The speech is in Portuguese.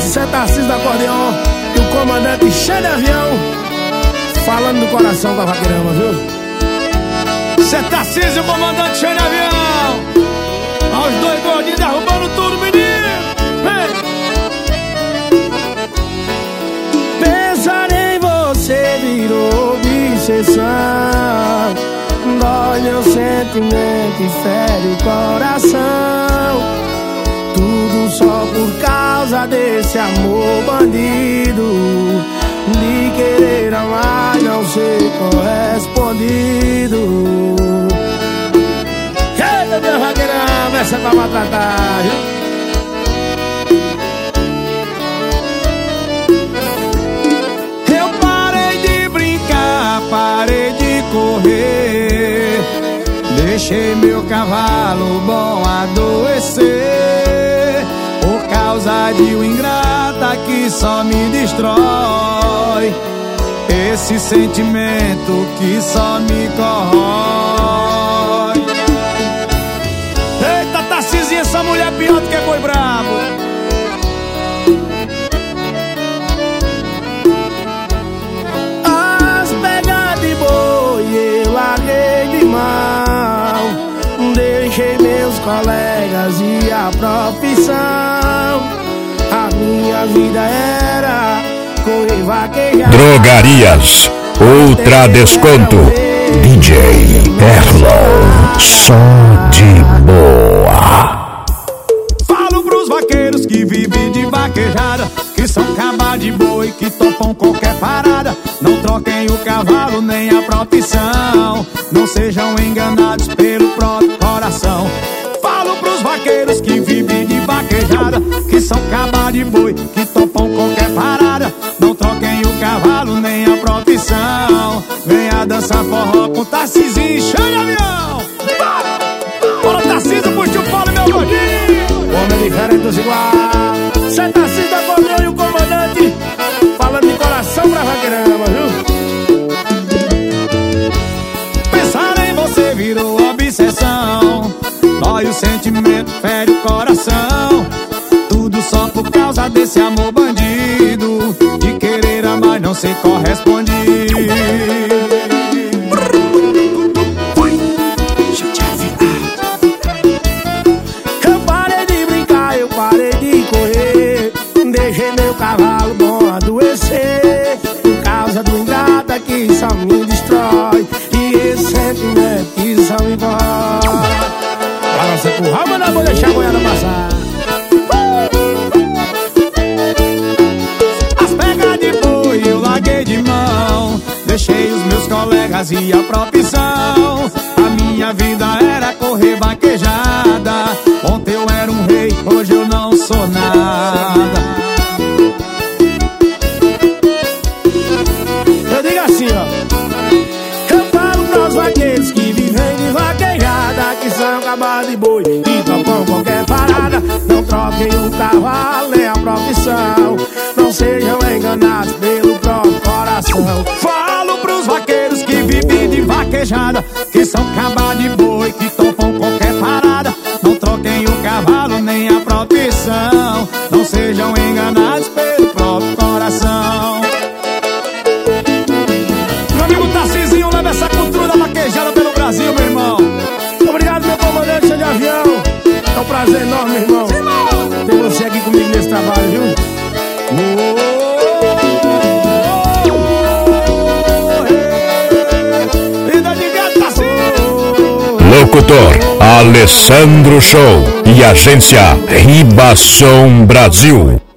Cê Tarcísio do acordeon e o comandante cheio de avião, falando do coração da vaqueirama, viu? Cê Tarcísio e o comandante cheio de avião, aos dois gordinhos derrubando tudo, menino. Vem! Pensar em você virou obsessão, dói meu sentimento e fere o coração. Tudo só por causa desse amor bandido, de querer amar e não ser correspondido. Eita, meu vaqueirão, essa é pra maltratar, viu? Eu parei de brincar, parei de correr, deixei meu cavalo bom adoecer, por causa de um ingrata que só me destrói, esse sentimento que só me corrói. Eita, Tarcísio, essa mulher pior do que boi brabo. As pegadas de boi eu larguei de mão, deixei meus colegas e a profissão. A minha vida era correr, vaquejar. Drogarias Ultra Desconto. DJ Erlon, só de boa. Falo pros vaqueiros que vivem de vaquejada, que são cabá de boi, que topam qualquer parada. Não troquem o cavalo nem a profissão, não sejam enganados pelo próprio coração. Falo pros vaqueiros que vivem de vaquejada, que são cabá de boi, que topam qualquer parada. Não troquem o cavalo nem a profissão, venha dançar forró com Tarcísio, cheio de avião. Bora, Tarcísio, puxa o polo, meu gordinho. Homem diferente dos iguais. Cê Tarcísio do acordeon e o comandante, falando de coração pra vaqueirama, viu? Pensar em você virou obsessão, dói o sentimento, fere o coração. Tudo só por causa desse amor bandido, de querer amar e não ser correspondido. Eu parei de brincar, eu parei de correr, deixei meu cavalo bom adoecer, por causa do ingrata que só me destrói, e esse sentimento que só me corrói. Balança com o rabo, não vou deixar a boiada passar. As pegas de boi eu larguei de mão, deixei os meus colegas e a profissão. A minha vida era correr vaquejada, ontem eu era um rei, hoje eu não sou nada. Eu digo assim, ó. Eu falo pros vaqueiros que vivem de vaquejada, que são cabá de boi, que topam qualquer parada. Não troquem o cavalo nem a profissão, não sejam enganados pelo próprio coração. Falo pros vaqueiros que vivem de vaquejada, que são cabá de boi, que topam qualquer parada. Não troquem o cavalo nem a profissão, não sejam enganados pelo próprio coração. Meu amigo Tarcísio, leva essa cultura da vaquejada pelo Brasil, meu irmão. Obrigado, meu comandante cheio de avião. É um prazer enorme, meu irmão, ter você aqui comigo nesse trabalho, viu? Locutor Alessandro Show e Agência Ribação Brasil.